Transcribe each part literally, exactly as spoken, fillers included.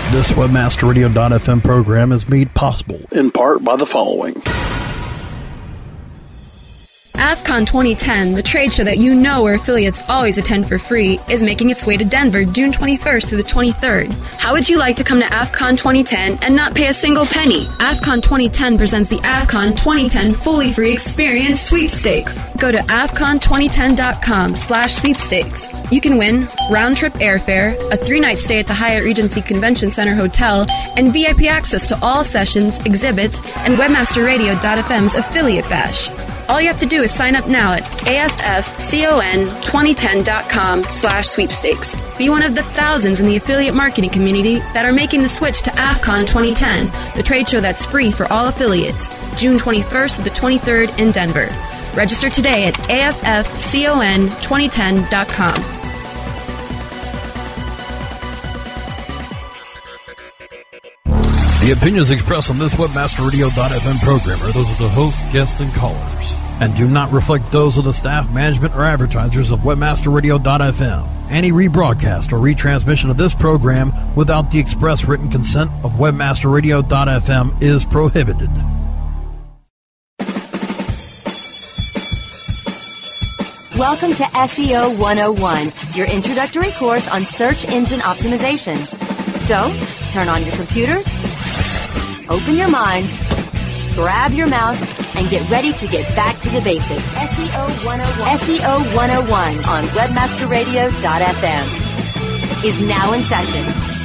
This Webmaster Radio dot f m program is made possible in part by the following. AFCON twenty ten, the trade show that you know where affiliates always attend for free, is making its way to Denver June twenty-first through the twenty-third. How would you like to come to AFCON twenty ten and not pay a single penny? AFCON twenty ten presents the AFCON twenty ten fully free experience sweepstakes. Go to A F C O N twenty ten dot com slash sweepstakes. You can win round-trip airfare, a three-night stay at the Hyatt Regency Convention Center Hotel, and V I P access to all sessions, exhibits, and Webmaster Radio dot f m's affiliate bash. All you have to do is sign up now at A F F C O N twenty ten dot com slash sweepstakes. Be one of the thousands in the affiliate marketing community that are making the switch to AFCON twenty ten, the trade show that's free for all affiliates, June twenty-first to the twenty-third in Denver. Register today at A F F C O N twenty ten dot com. The opinions expressed on this Webmaster Radio dot f m program are those of the host, guests, and callers, and do not reflect those of the staff, management, or advertisers of Webmaster Radio dot f m. Any rebroadcast or retransmission of this program without the express written consent of Webmaster Radio dot f m is prohibited. Welcome to S E O one oh one, your introductory course on search engine optimization. So, turn on your computers, open your minds, grab your mouse, and get ready to get back to the basics. S E O one oh one. S E O one oh one on Webmaster Radio dot f m is now in session.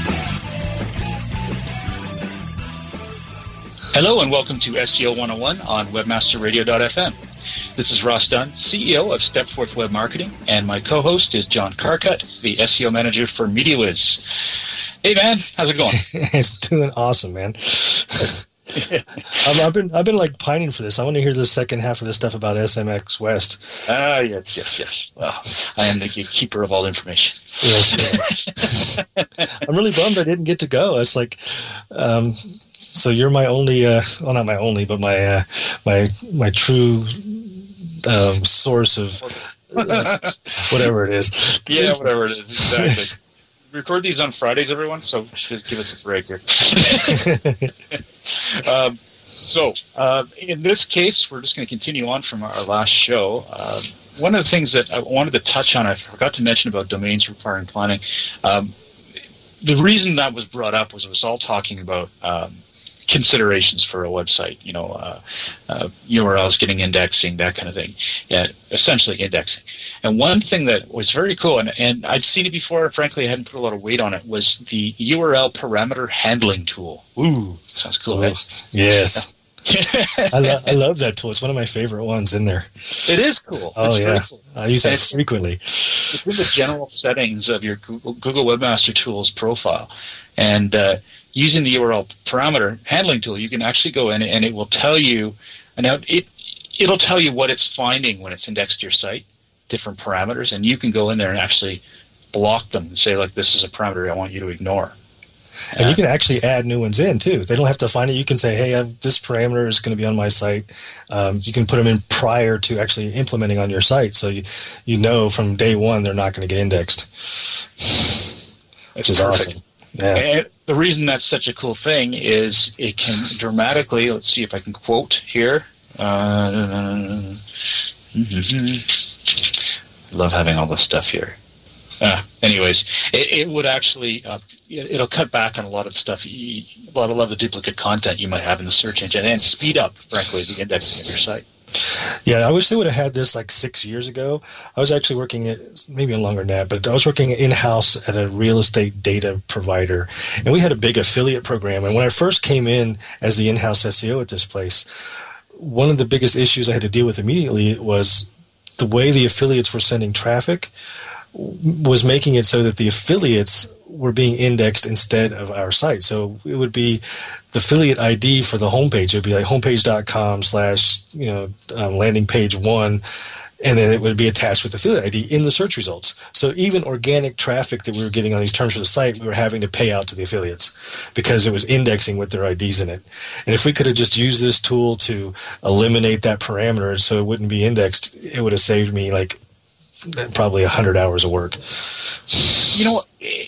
Hello and welcome to S E O one oh one on Webmaster Radio dot f m. This is Ross Dunn, C E O of Stepforth Web Marketing, and my co-host is John Carcutt, the S E O manager for MediaWiz. Hey man, how's it going? It's doing awesome, man. I've, I've been I've been like pining for this. I want to hear the second half of this stuff about S M X West. Ah, uh, yes, yes, yes. Well, I am the keeper of all information. Yes. yes. I'm really bummed I didn't get to go. It's like, um, so you're my only, uh, well, not my only, but my uh, my my true um, source of uh, whatever it is. Yeah, whatever it is. Exactly. Record these on Fridays, everyone, so just give us a break here. um, so, uh, in this case, we're just going to continue on from our last show. Uh, one of the things that I wanted to touch on, I forgot to mention about domains requiring planning. Um, the reason that was brought up was it was all talking about um, considerations for a website, you know, uh, uh, U R Ls getting indexing, that kind of thing. Yeah, essentially indexing. And one thing that was very cool, and, and I'd seen it before, frankly I hadn't put a lot of weight on it, was the U R L parameter handling tool. Ooh, sounds cool, oh, right? Yes. I, lo- I love that tool. It's one of my favorite ones in there. It is cool. Oh, it's yeah. Cool. I use that it's, frequently. It's in the general settings of your Google, Google Webmaster Tools profile. And uh, using the U R L parameter handling tool, you can actually go in and it will tell you, and now it, it'll tell you what it's finding when it's indexed your site, different parameters, and you can go in there and actually block them and say, like, this is a parameter I want you to ignore. And uh, you can actually add new ones in, too. They don't have to find it. You can say, hey, I've, this parameter is going to be on my site. Um, you can put them in prior to actually implementing on your site, so you, you know from day one they're not going to get indexed, which is perfect. Awesome. Yeah. And the reason that's such a cool thing is it can dramatically, let's see if I can quote here. Uh, mm-hmm. Love having all this stuff here. Uh, anyways, it, it would actually, uh, it, it'll cut back on a lot of stuff, you, a lot of, a lot of the duplicate content you might have in the search engine, and speed up, frankly, the indexing of your site. Yeah, I wish they would have had this like six years ago. I was actually working at, maybe longer than that, but I was working in-house at a real estate data provider, and we had a big affiliate program. And when I first came in as the in-house S E O at this place, one of the biggest issues I had to deal with immediately was the way the affiliates were sending traffic was making it so that the affiliates were being indexed instead of our site. So it would be the affiliate I D for the homepage. It would be like homepage.com slash, you know, um, landing page one, and then it would be attached with affiliate I D in the search results. So even organic traffic that we were getting on these terms for the site, we were having to pay out to the affiliates because it was indexing with their I Ds in it. And if we could have just used this tool to eliminate that parameter so it wouldn't be indexed, it would have saved me like probably one hundred hours of work. You know, it's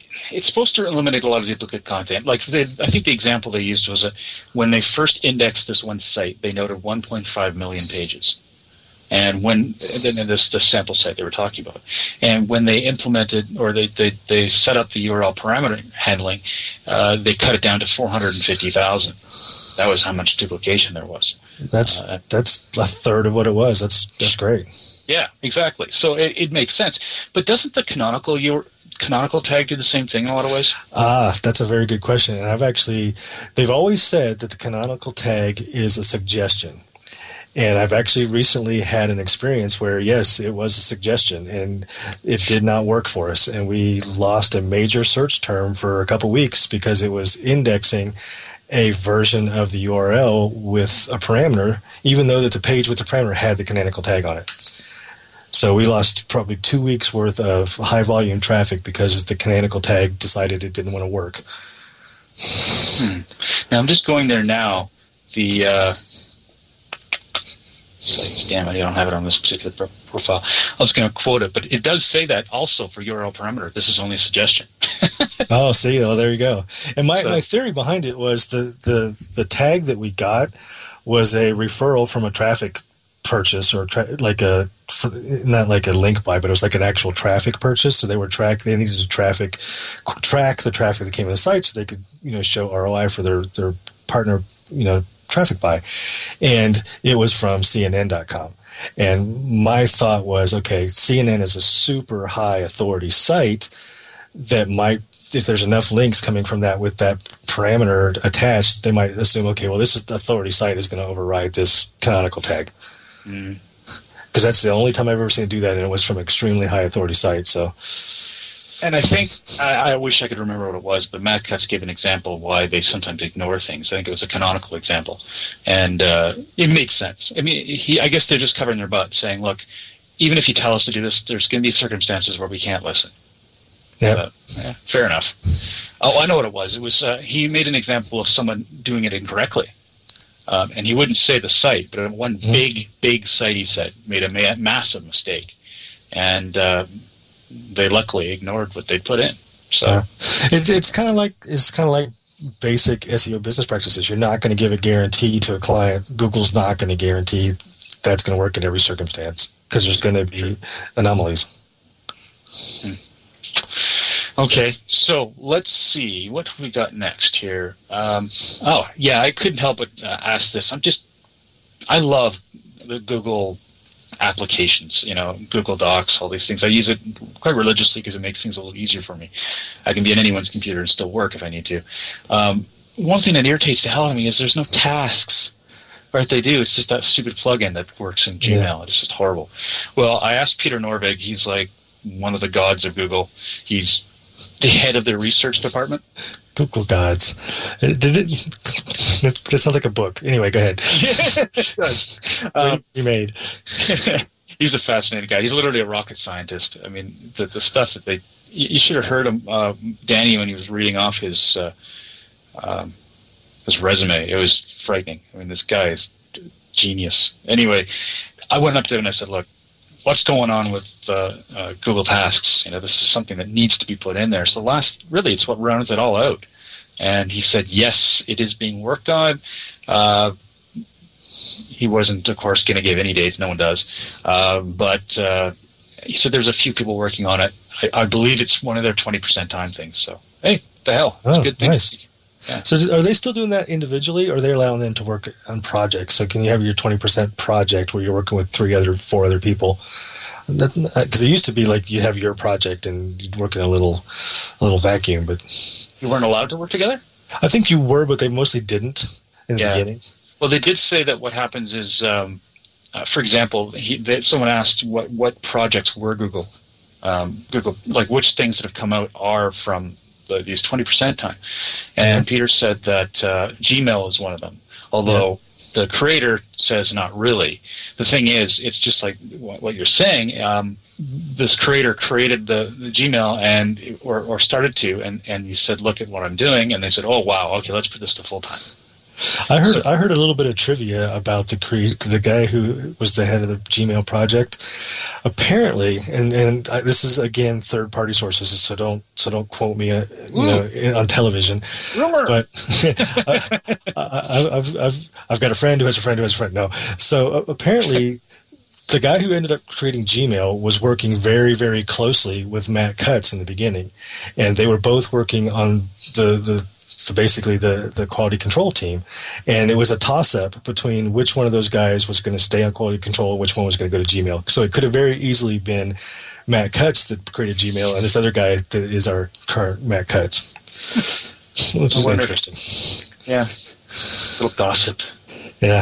it's supposed to eliminate a lot of duplicate content. Like they, I think the example they used was that when they first indexed this one site, they noted one point five million pages. And when then this the sample site they were talking about, and when they implemented or they they, they set up the U R L parameter handling, uh, they cut it down to four hundred fifty thousand. That was how much duplication there was. That's uh, that's a third of what it was. That's that's great. Yeah, exactly. So it, it makes sense. But doesn't the canonical your canonical tag do the same thing in a lot of ways? Ah, that's a very good question. And I've actually, they've always said that the canonical tag is a suggestion. And I've actually recently had an experience where, yes, it was a suggestion, and it did not work for us. And we lost a major search term for a couple weeks because it was indexing a version of the U R L with a parameter, even though that the page with the parameter had the canonical tag on it. So we lost probably two weeks' worth of high-volume traffic because the canonical tag decided it didn't want to work. Hmm. Now, I'm just going there now. The... Uh Like, damn it, I don't have it on this particular pro- profile. I was going to quote it, but it does say that also for U R L parameter. This is only a suggestion. Oh, see, well, there you go. And my, so, my theory behind it was the, the, the tag that we got was a referral from a traffic purchase, or tra- like a not like a link buy, but it was like an actual traffic purchase. So they were track. They needed to traffic track the traffic that came in the site, so they could you know show R O I for their their partner you know. traffic buy, and it was from C N N dot com. And my thought was, okay, C N N is a super high authority site that might, if there's enough links coming from that with that parameter attached, they might assume, okay, well, this is the authority site is going to override this canonical tag. Mm. Because that's the only time I've ever seen it do that, and it was from an extremely high authority site. So. And I think, I, I wish I could remember what it was, but Matt Cutts gave an example of why they sometimes ignore things. I think it was a canonical example. And uh, it makes sense. I mean, he, I guess they're just covering their butt, saying, look, even if you tell us to do this, there's going to be circumstances where we can't listen. Yeah. So, yeah, fair enough. Oh, I know what it was. It was uh, he made an example of someone doing it incorrectly. Um, and he wouldn't say the site, but one mm-hmm. big, big site, he said, made a ma- massive mistake. And... Uh, they luckily ignored what they put in. So uh, it, it's kind of like it's kind of like basic S E O business practices. You're not going to give a guarantee to a client. Google's not going to guarantee that's going to work in every circumstance because there's going to be anomalies. Hmm. Okay, so let's see what have we got next here. Um, oh yeah, I couldn't help but uh, ask this. I'm just I love the Google applications, you know, Google Docs, all these things. I use it quite religiously because it makes things a little easier for me. I can be on anyone's computer and still work if I need to. Um, one thing that irritates the hell out of me is there's no tasks. Or if they do, it's just that stupid plugin that works in Gmail. Yeah. It's just horrible. Well, I asked Peter Norvig. He's like one of the gods of Google. He's the head of their research department. Google gods. Did it? That sounds like a book. Anyway, go ahead. It does. Um, you made. He's a fascinating guy. He's literally a rocket scientist. I mean, the, the stuff that they. You should have heard him, uh, Danny, when he was reading off his uh, um, his resume. It was frightening. I mean, this guy is genius. Anyway, I went up to him and I said, "Look, what's going on with uh, uh, Google Tasks? You know, this is something that needs to be put in there." So last, really, it's what rounds it all out. And he said, yes, it is being worked on. Uh, he wasn't, of course, going to give any dates. No one does. Uh, but uh, he said there's a few people working on it. I, I believe it's one of their twenty percent time things. So, hey, the hell. It's oh, a good thing. Nice. Yeah. So are they still doing that individually, or are they allowing them to work on projects? So can you have your twenty percent project where you're working with three other, four other people? Because it used to be like you have your project and you'd work in a little, a little vacuum. But you weren't allowed to work together? I think you were, but they mostly didn't in the yeah. beginning. Well, they did say that what happens is, um, uh, for example, he, they, someone asked what, what projects were Google, um, Google, like which things that have come out are from the, these twenty percent time. And yeah. Peter said that uh, Gmail is one of them, although yeah. the creator says not really. The thing is, it's just like what you're saying. Um, this creator created the, the Gmail and or, or started to, and, and you said, look at what I'm doing. And they said, oh, wow, okay, let's put this to full time. I heard I heard a little bit of trivia about the cre- the guy who was the head of the Gmail project. Apparently, and and I, this is again third party sources, so don't so don't quote me, uh, you Ooh. know, on television. Rumor. But I, I, I've I've I've got a friend who has a friend who has a friend. No, so uh, apparently. The guy who ended up creating Gmail was working very, very closely with Matt Cutts in the beginning, and they were both working on the the, the basically the, the quality control team, and it was a toss-up between which one of those guys was going to stay on quality control and which one was going to go to Gmail. So it could have very easily been Matt Cutts that created Gmail, and this other guy that is our current Matt Cutts, which is interesting. Yeah, little gossip. Yeah.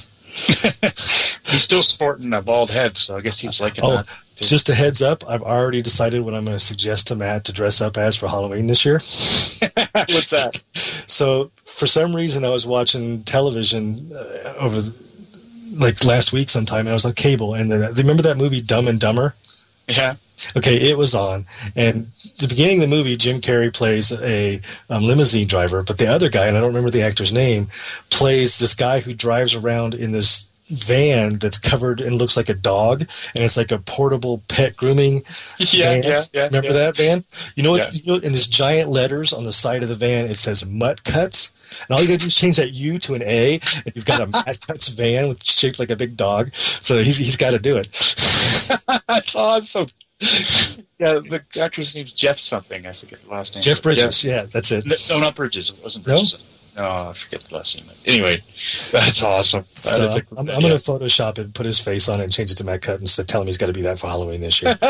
He's still sporting a bald head, so I guess he's liking oh, that. Too. Just a heads up, I've already decided what I'm going to suggest to Matt to dress up as for Halloween this year. What's that? So, for some reason, I was watching television uh, over, the, like, last week sometime, and I was on cable, and the, remember that movie Dumb and Dumber? Yeah. Okay, it was on, and at the beginning of the movie, Jim Carrey plays a um, limousine driver, but the other guy, and I don't remember the actor's name, plays this guy who drives around in this van that's covered and looks like a dog, and it's like a portable pet grooming yeah, van. Yeah, yeah, remember yeah. that van? You know what? Yeah. You know, in this giant letters on the side of the van, it says Mutt Cutts. And all you got to do is change that U to an A, and you've got a Matt Cutts van with shaped like a big dog. So he's he's got to do it. That's awesome. Yeah, the actor's name's Jeff something. I forget the last name. Jeff Bridges. Yeah, that's it. No, not Bridges. It wasn't Bridges. No, no I forget the last name. Anyway, that's awesome. That so a, I'm, I'm going to Photoshop it, put his face on it, and change it to Matt Cutts, and tell him he's got to be that for Halloween this year.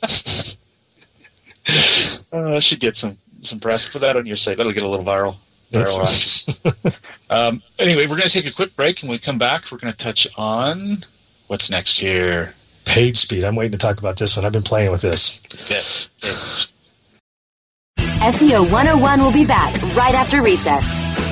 uh, I should get some some press. Put that on your site. That'll get a little viral. viral action. um, anyway, we're going to take a quick break, and when we come back, we're going to touch on what's next here. Page speed. I'm waiting to talk about this one. I've been playing with this. Yes. yes. S E O one oh one will be back right after recess.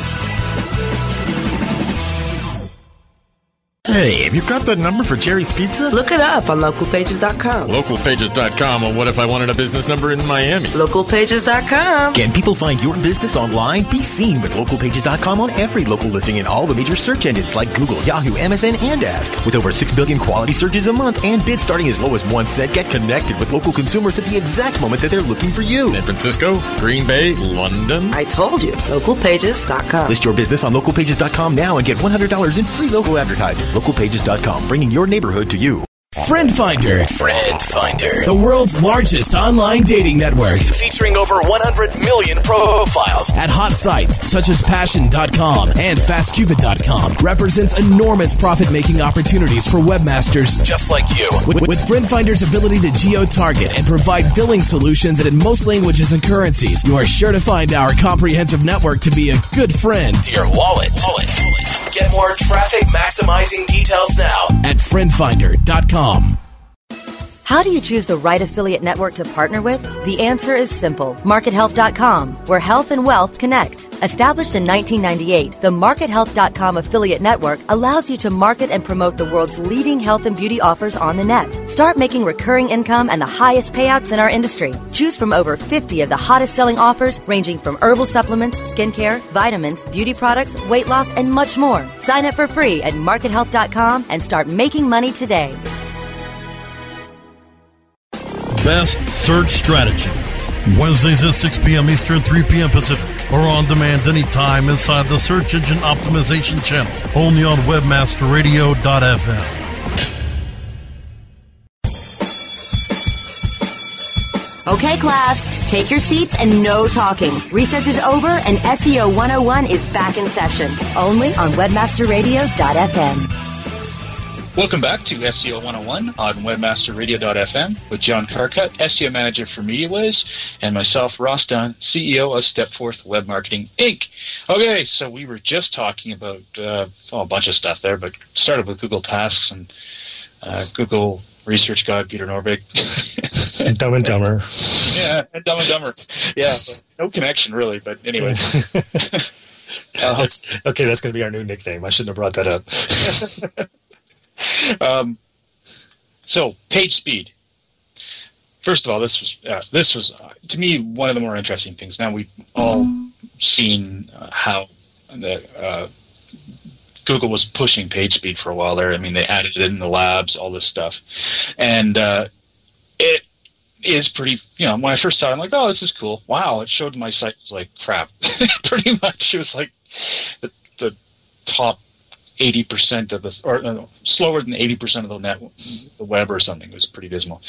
Hey, have you got the number for Jerry's Pizza? Look it up on local pages dot com. local pages dot com? Well, what if I wanted a business number in Miami? local pages dot com. Can people find your business online? Be seen with local pages dot com on every local listing in all the major search engines like Google, Yahoo, M S N, and Ask. With over six billion quality searches a month and bids starting as low as one cent, get connected with local consumers at the exact moment that they're looking for you. San Francisco, Green Bay, London. I told you. local pages dot com. List your business on local pages dot com now and get one hundred dollars in free local advertising. local pages dot com, bringing your neighborhood to you. Friend Finder. Friend Finder. The world's largest online dating network. Featuring over one hundred million profiles at hot sites such as passion dot com and fast cupid dot com. Represents enormous profit-making opportunities for webmasters just like you. With, with Friend Finder's ability to geo-target and provide billing solutions in most languages and currencies, you are sure to find our comprehensive network to be a good friend to your wallet. wallet. Get more traffic maximizing details now at friend finder dot com. How do you choose the right affiliate network to partner with? The answer is simple. market health dot com, where health and wealth connect. Established in nineteen ninety-eight, the market health dot com affiliate network allows you to market and promote the world's leading health and beauty offers on the net. Start making recurring income and the highest payouts in our industry. Choose from over fifty of the hottest selling offers, ranging from herbal supplements, skincare, vitamins, beauty products, weight loss, and much more. Sign up for free at market health dot com and start making money today. Best search strategies. Wednesdays at six p.m. Eastern, three p.m. Pacific, or on demand anytime inside the Search Engine Optimization channel, only on webmaster radio dot f m. Okay, class, take your seats and no talking. Recess is over and S E O one oh one is back in session, only on webmaster radio dot f m. Welcome back to S E O one oh one on webmaster radio dot f m with John Carcutt, S E O Manager for MediaWiz, and myself, Ross Dunn, C E O of Stepforth Web Marketing, Incorporated. Okay, so we were just talking about uh, oh, a bunch of stuff there, but started with Google Tasks and uh, Google Research Guide, Peter Norvig. And Dumb and Dumber. Yeah, and Dumb and Dumber. Yeah, no connection really, but anyway. uh, that's, okay, that's going to be our new nickname. I shouldn't have brought that up. Um, so page speed. First of all, this was uh, this was uh, to me one of the more interesting things. Now we've all seen uh, how the uh, Google was pushing page speed for a while there. I mean, they added it in the labs, all this stuff. And uh, it is pretty, you know, when I first saw it, I'm like, oh, this is cool. Wow, it showed my site was like crap. Pretty much. It was like the, the top eighty percent of the, or no, slower than eighty percent of the net, the web or something. It was pretty dismal.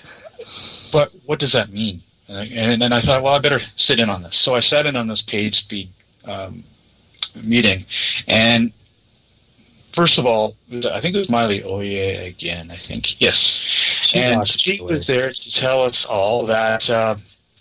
But what does that mean? And, I, and then I thought, well, I better sit in on this. So I sat in on this page speed um, meeting, and first of all, I think it was Miley Oye again, I think. Yes. She and she was there to tell us all that, uh,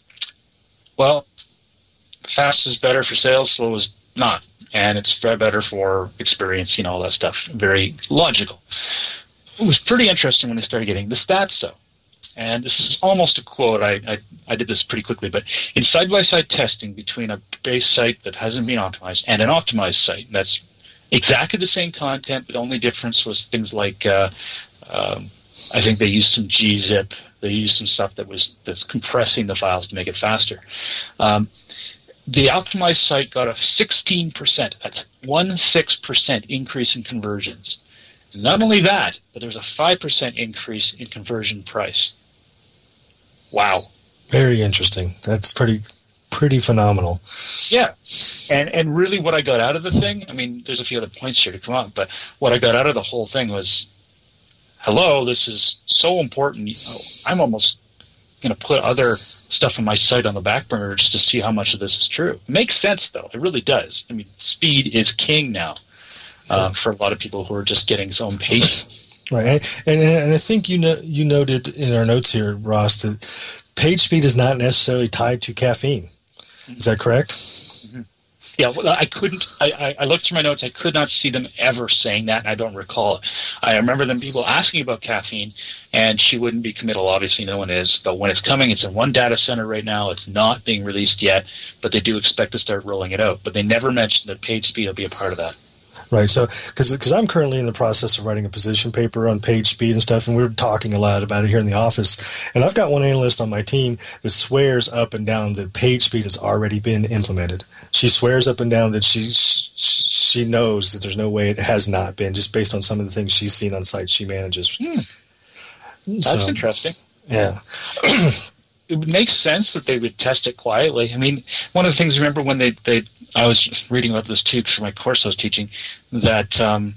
well, fast is better for sales, slow is not. And it's better for experience, you know, all that stuff. Very logical. It was pretty interesting when they started getting the stats, though. And this is almost a quote. I, I, I did this pretty quickly. But in side-by-side testing between a base site that hasn't been optimized and an optimized site, that's exactly the same content, but the only difference was things like, uh, um, I think they used some G zip. They used some stuff that was that's compressing the files to make it faster. Um, the optimized site got a sixteen percent, that's one six percent increase in conversions. And not only that, but there was a five percent increase in conversion price. Wow. Very interesting. That's pretty pretty phenomenal. Yeah. And and really what I got out of the thing, I mean, there's a few other points here to come up, but what I got out of the whole thing was, hello, this is so important. You know, I'm almost going to put other stuff on my site on the back burner just to see how much of this is true. It makes sense, though. It really does. I mean, speed is king now uh, for a lot of people who are just getting so impatient. Right, and, and and I think you know you noted in our notes here, Ross, that page speed is not necessarily tied to caffeine. Is that correct? Mm-hmm. Yeah, well, I couldn't. I, I, I looked through my notes. I could not see them ever saying that, and I don't recall it. I remember them people asking about caffeine, and she wouldn't be committal. Obviously, no one is. But when it's coming, it's in one data center right now. It's not being released yet, but they do expect to start rolling it out. But they never mentioned that page speed will be a part of that. Right, so because I'm currently in the process of writing a position paper on page speed and stuff, and we're talking a lot about it here in the office. And I've got one analyst on my team that swears up and down that page speed has already been implemented. She swears up and down that she she knows that there's no way it has not been, just based on some of the things she's seen on sites she manages. Hmm. That's so interesting. Yeah. It would make sense that they would test it quietly. I mean, one of the things, remember when they, they I was reading about this too for my course I was teaching, that um,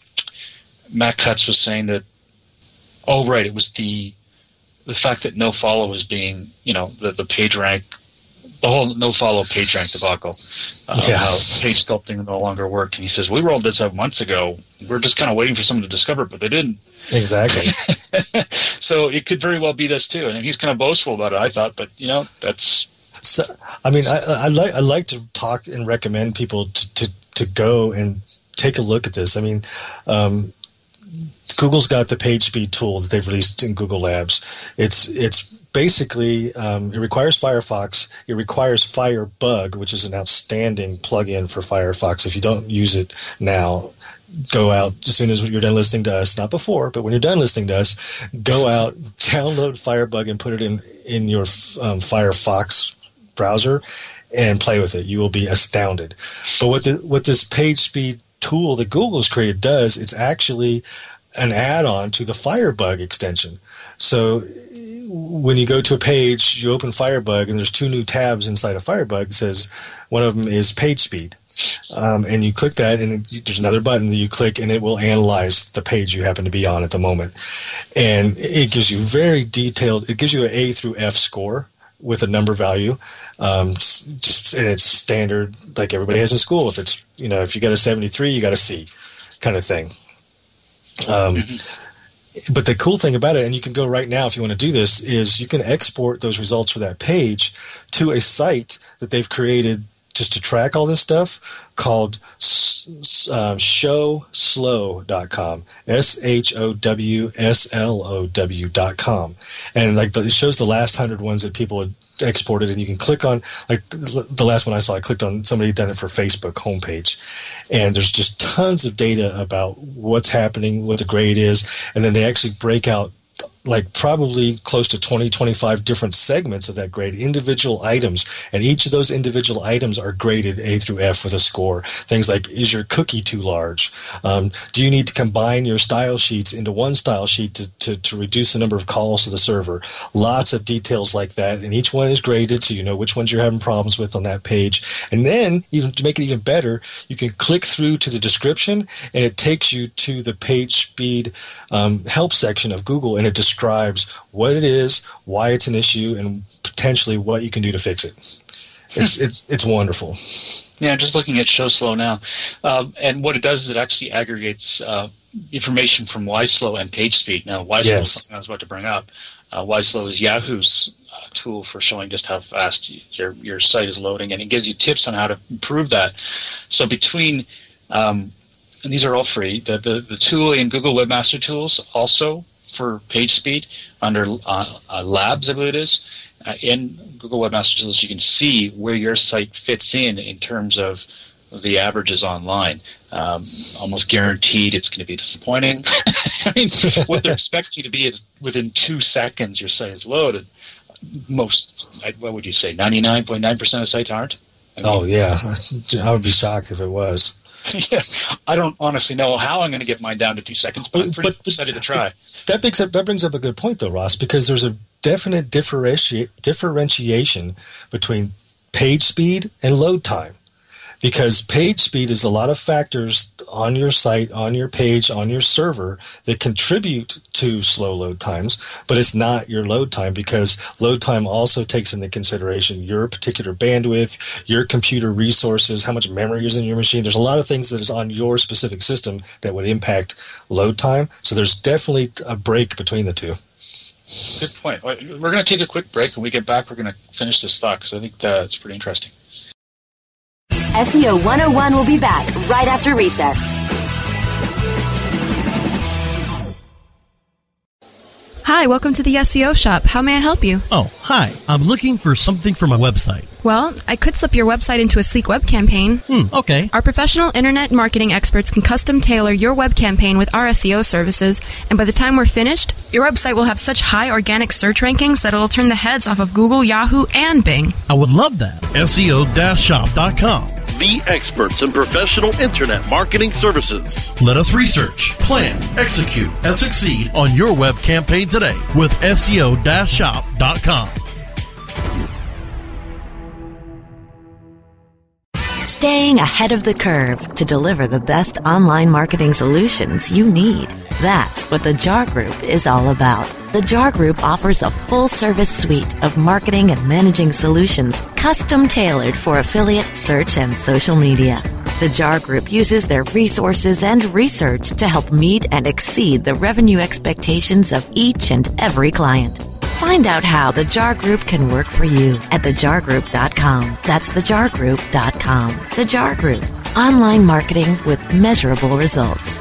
Matt Cutts was saying that, oh, right, it was the the fact that no follow was being, you know, the, the page rank, the whole no follow page rank debacle, uh, yeah. How page sculpting no longer worked. And he says, we rolled this out months ago. We're just kind of waiting for someone to discover it, but they didn't. Exactly. So it could very well be this too. And he's kind of boastful about it, I thought, but, you know, that's... So, I mean, I, I like I like to talk and recommend people to, to, to go and take a look at this. I mean, um, Google's got the page speed tool that they've released in Google Labs. It's it's basically um, it requires Firefox. It requires Firebug, which is an outstanding plugin for Firefox. If you don't use it now, go out as soon as you're done listening to us. Not before, but when you're done listening to us, go out, download Firebug, and put it in in your um, Firefox browser and play with it. You will be astounded. But what the what this page speed tool that Google has created does, it's actually an add-on to the Firebug extension. So when you go to a page, you open Firebug, and there's two new tabs inside of Firebug. It says one of them is page speed. Um, and you click that, and it, there's another button that you click, and it will analyze the page you happen to be on at the moment. And it gives you very detailed, it gives you an A through F score with a number value, um, just and it's standard like everybody has in school. If it's, you know, if you got a seventy-three, you got a C, kind of thing. Um, mm-hmm. But the cool thing about it, and you can go right now if you want to do this, is you can export those results for that page to a site that they've created just to track all this stuff called um, show slow dot com, S H O W S L O W dot com. And like the, it shows the last hundred ones that people had exported, and you can click on, like the last one I saw, I clicked on somebody had done it for Facebook homepage. And there's just tons of data about what's happening, what the grade is, and then they actually break out like probably close to twenty, twenty-five different segments of that grade, individual items, and each of those individual items are graded A through F with a score. Things like, is your cookie too large? Um, do you need to combine your style sheets into one style sheet to, to, to reduce the number of calls to the server? Lots of details like that, and each one is graded so you know which ones you're having problems with on that page. And then, even to make it even better, you can click through to the description, and it takes you to the page speed um, help section of Google, and it describes describes what it is, why it's an issue, and potentially what you can do to fix it. It's it's it's wonderful. Yeah, just looking at Show Slow now, um, and what it does is it actually aggregates uh, information from YSlow and PageSpeed. Now, YSlow yes. is something I was about to bring up. Uh, YSlow is Yahoo's uh, tool for showing just how fast your your site is loading, and it gives you tips on how to improve that. So between um, and these are all free. The the, the tool in Google Webmaster Tools also for page speed under uh, uh, Labs, I believe it is. Uh, in Google Webmaster Tools, you can see where your site fits in in terms of the averages online. Um, almost guaranteed it's going to be disappointing. I mean, what they're expecting you to be is within two seconds your site is loaded. Most, what would you say, ninety-nine point nine percent of sites aren't? I mean, oh, yeah. I would be shocked if it was. Yeah, I don't honestly know how I'm going to get mine down to two seconds, but I'm pretty but, excited to try. That brings up that brings up a good point, though, Ross, because there's a definite differenti- differentiation between page speed and load time. Because page speed is a lot of factors on your site, on your page, on your server that contribute to slow load times, but it's not your load time, because load time also takes into consideration your particular bandwidth, your computer resources, how much memory is in your machine. There's a lot of things that is on your specific system that would impact load time. So there's definitely a break between the two. Good point. We're going to take a quick break. When we get back, we're going to finish this thought, because I think uh, it's pretty interesting. S E O one oh one will be back right after recess. Hi, welcome to the S E O shop. How may I help you? Oh, hi. I'm looking for something for my website. Well, I could slip your website into a sleek web campaign. Hmm, okay. Our professional internet marketing experts can custom tailor your web campaign with our S E O services, and by the time we're finished, your website will have such high organic search rankings that it'll turn the heads off of Google, Yahoo, and Bing. I would love that. S E O shop dot com. The experts in professional internet marketing services. Let us research, plan, execute, and succeed on your web campaign today with S E O shop dot com. Staying ahead of the curve to deliver the best online marketing solutions you need. That's what the Jar Group is all about. The Jar Group offers a full-service suite of marketing and managing solutions custom tailored for affiliate, search, and social media. The Jar Group uses their resources and research to help meet and exceed the revenue expectations of each and every client. Find out how the Jar Group can work for you at the jar group dot com. That's the jar group dot com. The Jar Group. Online marketing with measurable results.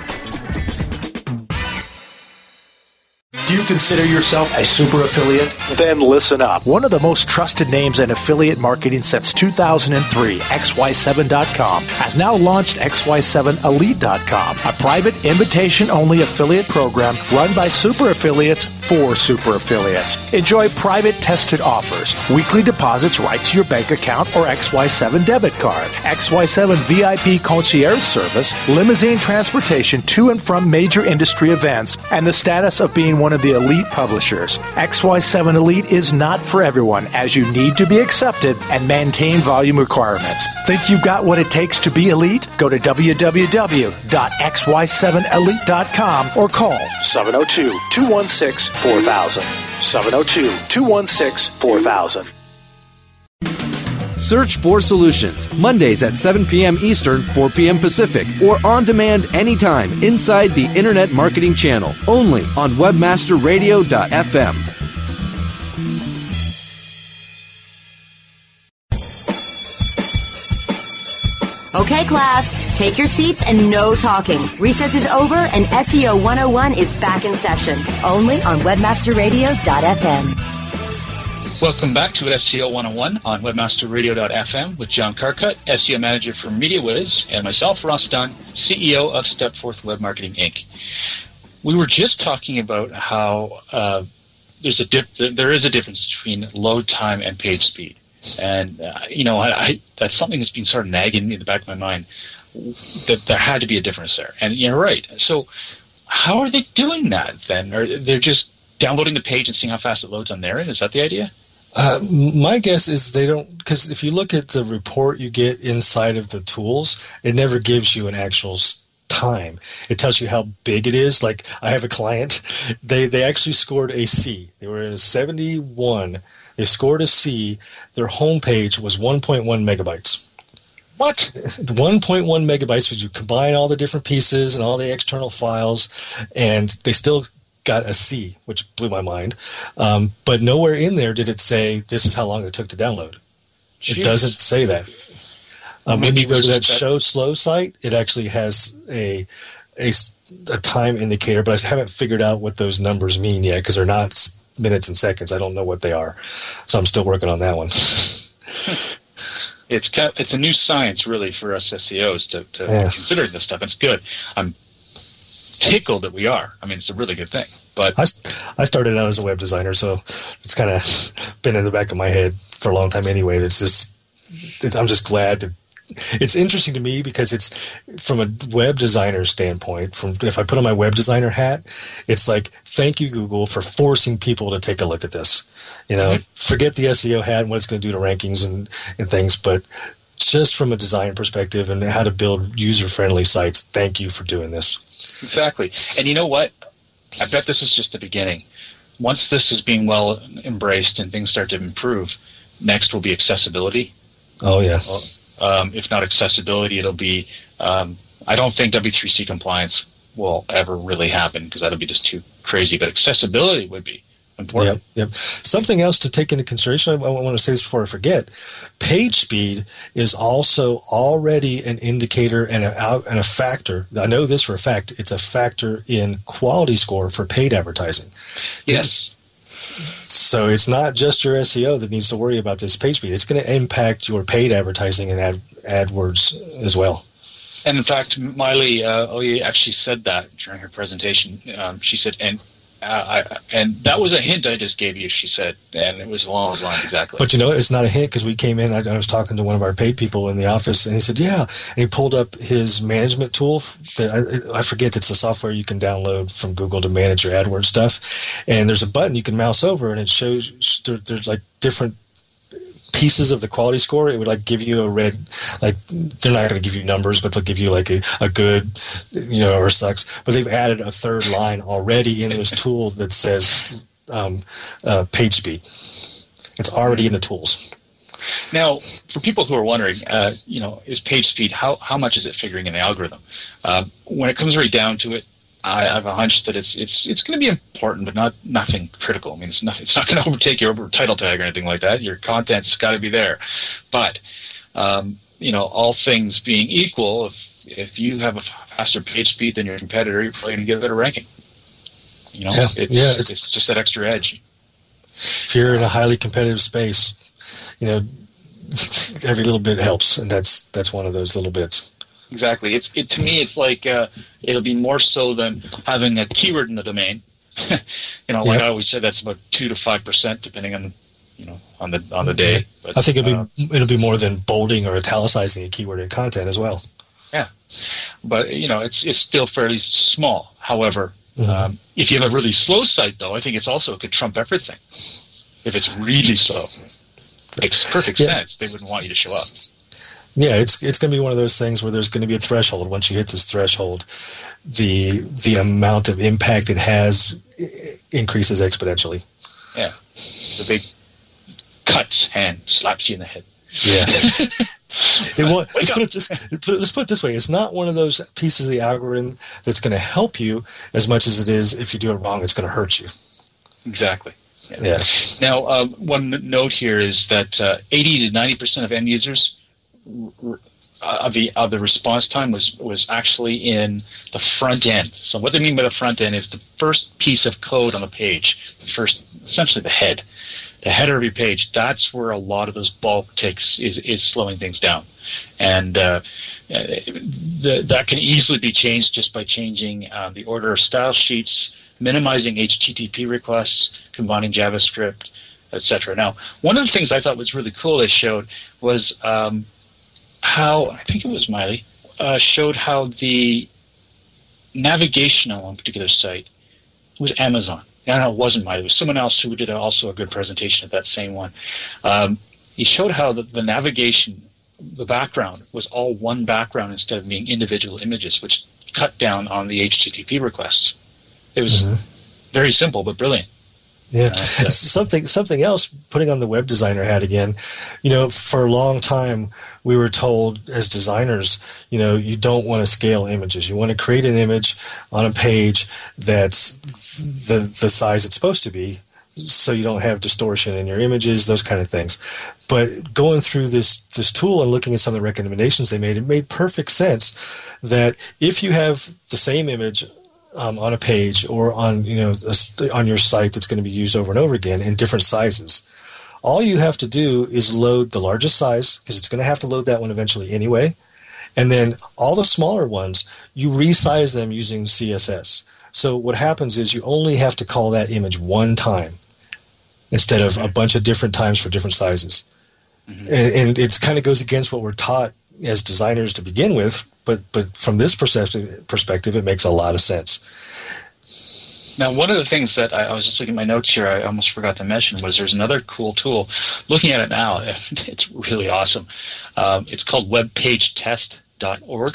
Do you consider yourself a super affiliate? Then listen up. One of the most trusted names in affiliate marketing since two thousand three, X Y seven dot com, has now launched X Y seven Elite dot com, a private invitation-only affiliate program run by super affiliates for super affiliates. Enjoy private tested offers, weekly deposits right to your bank account or X Y seven debit card, X Y seven V I P concierge service, limousine transportation to and from major industry events, and the status of being one of the elite publishers. X Y seven Elite is not for everyone, as you need to be accepted and maintain volume requirements. Think you've got what it takes to be elite? Go to w w w dot x y seven elite dot com or call seven oh two, two one six, four thousand. seven oh two, two one six, four thousand. Search for Solutions, Mondays at seven p.m. Eastern, four p.m. Pacific, or on demand anytime inside the Internet Marketing Channel, only on webmaster radio dot f m. Okay, class, take your seats and no talking. Recess is over and S E O one oh one is back in session, only on webmaster radio dot f m. Welcome back to S E O one oh one on webmaster radio dot f m with John Carcutt, S E O Manager for MediaWiz, and myself, Ross Dunn, C E O of Stepforth Web Marketing, Incorporated. We were just talking about how uh, there's a dip, there is a difference between load time and page speed, and uh, you know, I, I that's something that's been sort of nagging me in the back of my mind, that there had to be a difference there. And you're right. So how are they doing that then? Or they're just downloading the page and seeing how fast it loads on their end? Is that the idea? Uh, my guess is they don't, because if you look at the report you get inside of the tools, it never gives you an actual time. It tells you how big it is. Like I have a client, they, they actually scored a C. They were in seventy-one. They scored a C. Their homepage was one point one megabytes. What? one point one megabytes, because you combine all the different pieces and all the external files, and they still got a C, which blew my mind. Um, but nowhere in there did it say this is how long it took to download. Jeez. It doesn't say that. Um, when you go to that Show Slow site, it actually has a, a, a time indicator, but I haven't figured out what those numbers mean yet because they're not minutes and seconds. I don't know what they are. So I'm still working on that one. It's it's a new science, really, for us S E Os to, to yeah. consider this stuff. It's good. I'm tickled that we are. I mean, it's a really good thing. But I, I started out as a web designer, so it's kind of been in the back of my head for a long time anyway. It's just, it's, I'm just glad that it's interesting to me because it's from a web designer standpoint. From if I put on my web designer hat, it's like, thank you, Google, for forcing people to take a look at this. You know, mm-hmm. forget the S E O hat and what it's going to do to rankings and, and things, but just from a design perspective and how to build user-friendly sites, thank you for doing this. Exactly. And you know what? I bet this is just the beginning. Once this is being well embraced and things start to improve, next will be accessibility. Oh, yeah. Well, um, if not accessibility, it'll be um, – I don't think W three C compliance will ever really happen because that'll be just too crazy. But accessibility would be important. Yep, yep. Something else to take into consideration, I, I want to say this before I forget. Page speed is also already an indicator and a, and a factor. I know this for a fact. It's a factor in quality score for paid advertising. Yes. So it's not just your S E O that needs to worry about this page speed. It's going to impact your paid advertising and ad, AdWords as well. And in fact, Miley uh, Oye actually said that during her presentation. Um, she said, and Uh, I, and that was a hint I just gave you, she said, and it was along those lines exactly. But you know, it's not a hint because we came in, I, I was talking to one of our paid people in the office, and he said, yeah, and he pulled up his management tool. That I, I forget, it's the software you can download from Google to manage your AdWords stuff, and there's a button you can mouse over, and it shows there, there's like different pieces of the quality score. It would like give you a red, like they're not going to give you numbers, but they'll give you like a, a good, you know, or sucks. But they've added a third line already in this tool that says um, uh, page speed. It's already in the tools. Now, for people who are wondering, uh, you know, is page speed, how, how much is it figuring in the algorithm? Uh, when it comes right down to it, I have a hunch that it's it's it's going to be important, but not nothing critical. I mean, it's not it's not going to overtake your title tag or anything like that. Your content's got to be there, but um, you know, all things being equal, if if you have a faster page speed than your competitor, you're probably going to get a better ranking. You know, yeah, it's, yeah, it's, it's just that extra edge. If you're in a highly competitive space, you know, every little bit helps, and that's that's one of those little bits. Exactly. It's it to me. It's like uh, it'll be more so than having a keyword in the domain. you know, like yep. I always said, that's about two to five percent, depending on you know on the on the day. But I think it'll uh, be it'll be more than bolding or italicizing a keyword in content as well. Yeah, but you know, it's it's still fairly small. However, mm-hmm. um, if you have a really slow site, though, I think it's also it could trump everything. If it's really slow, makes perfect yeah. sense. They wouldn't want you to show up. Yeah, it's it's going to be one of those things where there's going to be a threshold. Once you hit this threshold, the the amount of impact it has increases exponentially. Yeah, the big cuts hand slaps you in the head. Yeah. it won't, let's, put it this, let's put it this way. It's not one of those pieces of the algorithm that's going to help you as much as it is if you do it wrong, it's going to hurt you. Exactly. Yeah. yeah. Now, uh, one note here is that uh, eighty to ninety percent of end users of the of the response time was was actually in the front end. So what they mean by the front end is the first piece of code on the page, first essentially the head, the header of your page. That's where a lot of those bulk ticks is is slowing things down, and uh, the, that can easily be changed just by changing uh, the order of style sheets minimizing H T T P requests, combining JavaScript, et cetera. Now, one of the things I thought was really cool they showed was um, how, I think it was Miley, uh, showed how the navigation on one particular site was Amazon. No, no, it wasn't Miley. It was someone else who did also a good presentation of that same one. Um, he showed how the, the navigation, the background, was all one background instead of being individual images, which cut down on the H T T P requests. It was mm-hmm. very simple but brilliant. Yeah, uh, so. something something else. Putting on the web designer hat again, you know, for a long time we were told as designers, you know, you don't want to scale images. You want to create an image on a page that's the the size it's supposed to be, so you don't have distortion in your images, those kind of things. But going through this this tool and looking at some of the recommendations they made, it made perfect sense that if you have the same image Um, on a page or on you know a, on your site that's going to be used over and over again in different sizes, all you have to do is load the largest size, because it's going to have to load that one eventually anyway, and then all the smaller ones you resize them using C S S. So what happens is you only have to call that image one time instead of a bunch of different times for different sizes. Mm-hmm. and, and it kind of goes against what we're taught as designers to begin with, but but from this perspective, perspective, it makes a lot of sense. Now, one of the things that I, I was just looking at my notes here, I almost forgot to mention, was there's another cool tool. Looking at it now, it's really awesome. Um, it's called web page test dot org,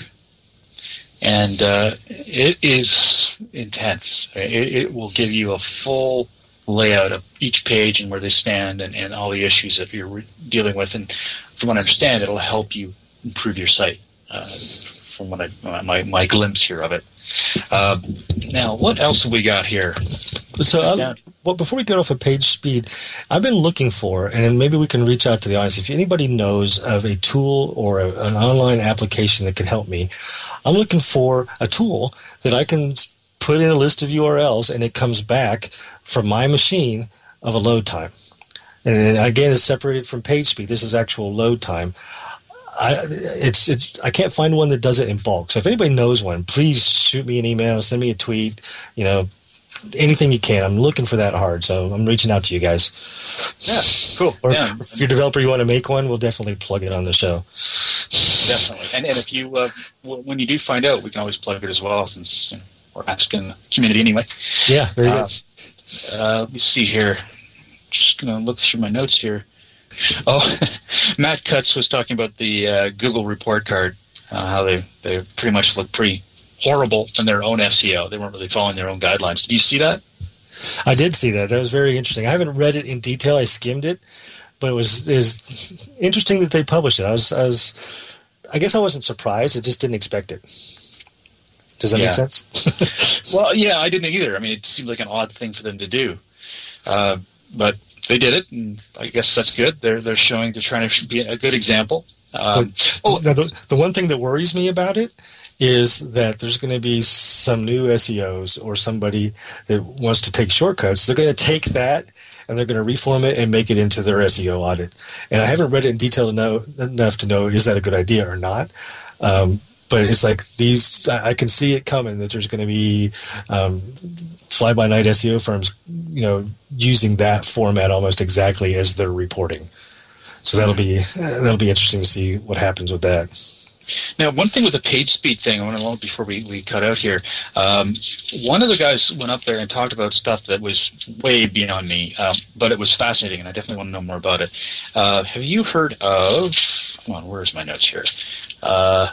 and uh, it is intense. It, it will give you a full layout of each page and where they stand and, and all the issues that you're re- dealing with. And from what I understand, it'll help you improve your site, uh, from what I, my, my glimpse here of it. Uh, now, what else have we got here? So, um, well, before we get off of page speed, I've been looking for, and maybe we can reach out to the audience, if anybody knows of a tool or a, an online application that can help me. I'm looking for a tool that I can put in a list of U R Ls and it comes back from my machine of a load time. And again, it's separated from page speed. This is actual load time. I, it's it's I can't find one that does it in bulk. So if anybody knows one, please shoot me an email, send me a tweet, you know, anything you can. I'm looking for that hard, so I'm reaching out to you guys. Yeah, cool. Or yeah. if, if you're a developer, you want to make one, we'll definitely plug it on the show. Definitely. And and if you uh, w- when you do find out, we can always plug it as well, since you know, we're asking the community anyway. Yeah, very uh, good. Uh, let me see here. Just gonna look through my notes here. Oh, Matt Cutts was talking about the uh, Google report card, uh, how they, they pretty much look pretty horrible in their own S E O. They weren't really following their own guidelines. Did you see that? I did see that. That was very interesting. I haven't read it in detail. I skimmed it, but it was, it was interesting that they published it. I was, I was, I guess I wasn't surprised. I just didn't expect it. Does that yeah. make sense? Well, yeah, I didn't either. I mean, it seemed like an odd thing for them to do. Uh, but they did it, and I guess that's good. They're they're showing, they're trying to be a good example. Um, but, oh, now the, the one thing that worries me about it is that there's going to be some new S E Os or somebody that wants to take shortcuts. They're going to take that and they're going to reform it and make it into their S E O audit. And I haven't read it in detail to know, enough to know, is that a good idea or not? Um, But it's like these, I can see it coming, that there's going to be um, fly-by-night S E O firms, you know, using that format almost exactly as their reporting. So that'll be that'll be interesting to see what happens with that. Now, one thing with the page speed thing, I want to know before we, we cut out here, um, one of the guys went up there and talked about stuff that was way beyond me, um, but it was fascinating, and I definitely want to know more about it. Uh, have you heard of, come on, where's my notes here? Uh,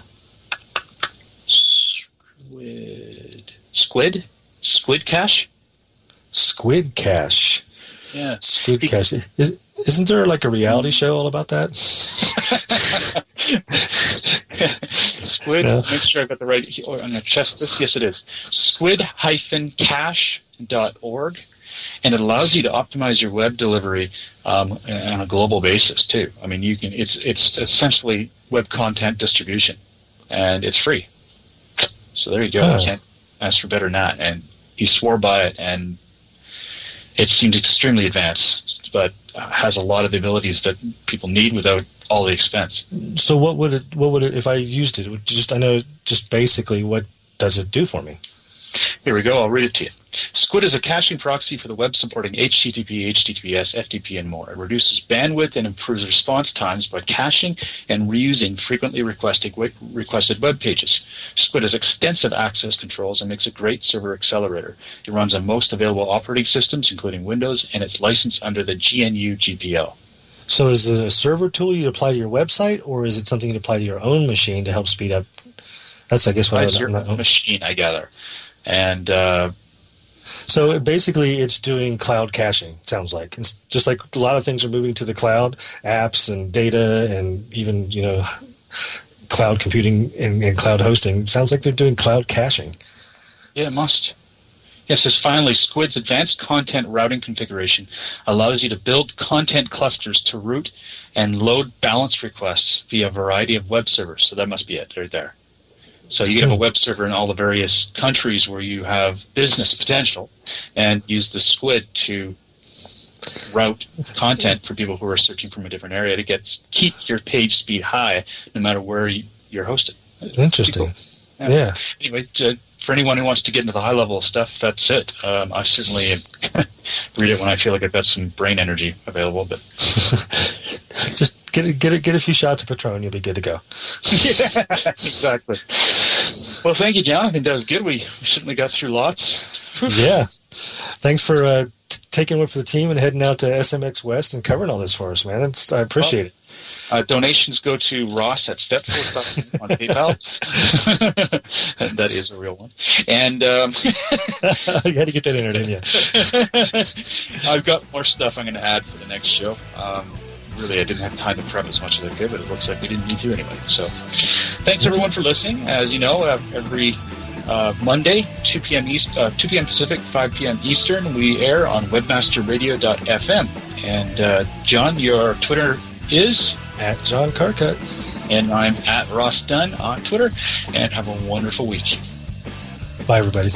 Squid, Squid, Squid Cash. Squid Cash. Yeah, Squid Cash. Is, isn't there like a reality show all about that? Squid. No. Make sure I got the right. Oh, I'm gonna test this. Yes, it is. Squid cash dot org, and it allows you to optimize your web delivery um, on a global basis too. I mean, you can. It's it's essentially web content distribution, and it's free. So there you go. Oh. I can't ask for better than that. And he swore by it, and it seems extremely advanced, but has a lot of the abilities that people need without all the expense. So what would it? What would it? If I used it, just I know just basically what does it do for me? Here we go. I'll read it to you. Squid is a caching proxy for the web supporting H T T P, H T T P S, F T P, and more. It reduces bandwidth and improves response times by caching and reusing frequently requested, requested web pages. Squid has extensive access controls and makes a great server accelerator. It runs on most available operating systems, including Windows, and it's licensed under the G N U G P L. So is it a server tool you'd apply to your website, or is it something you'd apply to your own machine to help speed up? That's, I guess, what I would your own machine, I gather. And uh, so basically it's doing cloud caching, it sounds like. It's just like a lot of things are moving to the cloud, apps and data and even, you know, cloud computing and, and cloud hosting. It sounds like they're doing cloud caching. Yeah, it must. Yes, it says finally, Squid's advanced content routing configuration allows you to build content clusters to route and load balance requests via a variety of web servers. So that must be it right there. So you can have a web server in all the various countries where you have business potential and use the Squid to route content for people who are searching from a different area to get keep your page speed high no matter where you, you're hosted. Interesting. Cool. Yeah. yeah. Anyway, to, for anyone who wants to get into the high-level stuff, that's it. Um, I certainly read it when I feel like I've got some brain energy available. But just get a, get a, get a few shots of Patron, you'll be good to go. Yeah, exactly. Well, thank you, John. I think that was good. We, we certainly got through lots. Yeah. Thanks for uh, t- taking one for the team and heading out to S M X West and covering all this for us, man. It's, I appreciate well, it. Uh, donations go to Ross at Stepforth on PayPal. That is a real one. And um, you had to get that in there, didn't you? I've got more stuff I'm going to add for the next show. Um, really, I didn't have time to prep as much as I could, but it looks like we didn't need to anyway. So thanks, everyone, for listening. As you know, uh, every uh, Monday, two p.m. East, uh, two p.m. Pacific, five p.m. Eastern, we air on webmaster radio dot f m. And uh, John, your Twitter is? At John Carcutt. And I'm at Ross Dunn on Twitter. And have a wonderful week. Bye, everybody.